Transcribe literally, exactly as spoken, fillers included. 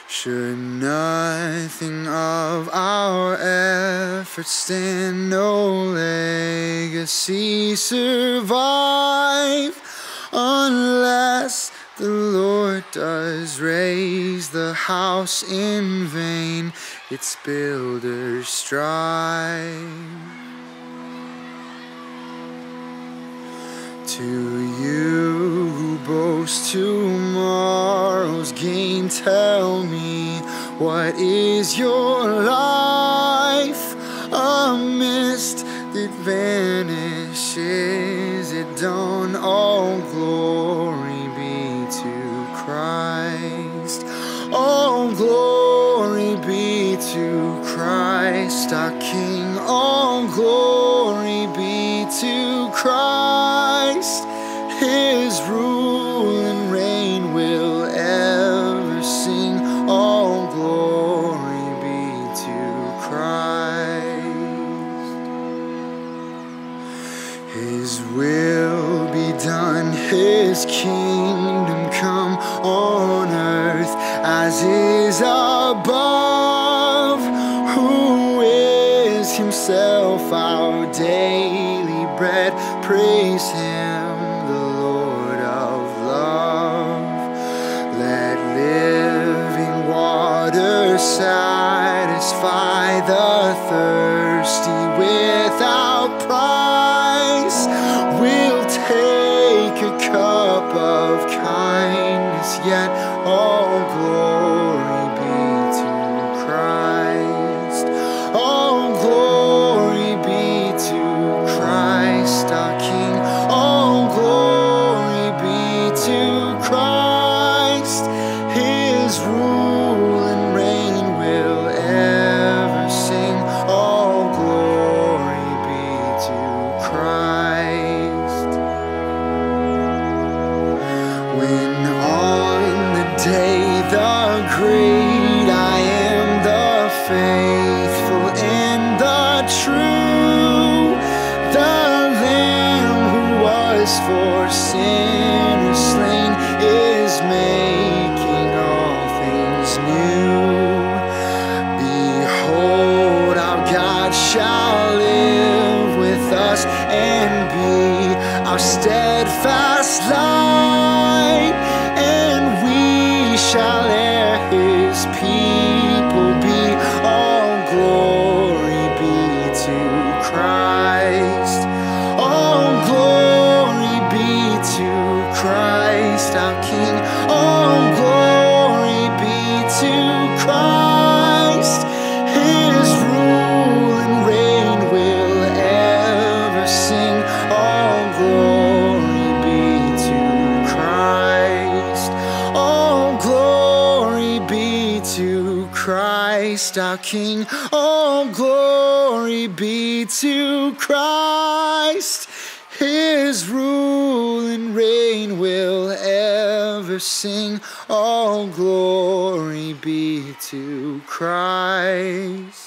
Should nothing of our efforts stand, no legacy survive, unless the Lord does raise the house in vain, its builders strive. To you who boast tomorrow's gain, tell me, what is your life? A mist that vanishes at dawn. All glory be to Christ. All glory be to Christ our King. All glory be to Christ. His rule and reign will ever sing. All glory be to Christ. His will be done, His kingdom come on earth as is above. Who is Himself our daily bread? Praise Him, the Lord of love. Let living water satisfy the thirsty without price. We'll take a cup of kindness, yet all glory be to Christ. All glory be to Christ our King. All glory be to Christ. His rule and reign will ever sing. All glory be to Christ. When on the day the great I am, the faithful and the true, the Lamb who was for sinners slain is making all things new. Behold, our God shall live with us and be our steadfast light, and we shall heir His people be. All glory be to Christ. All glory be to Christ our King. All glory be to Christ. His rule and reign will ever sing. All glory be to Christ. All glory be to Christ our King. All glory be to Christ. His rule and reign will ever sing. All glory be to Christ.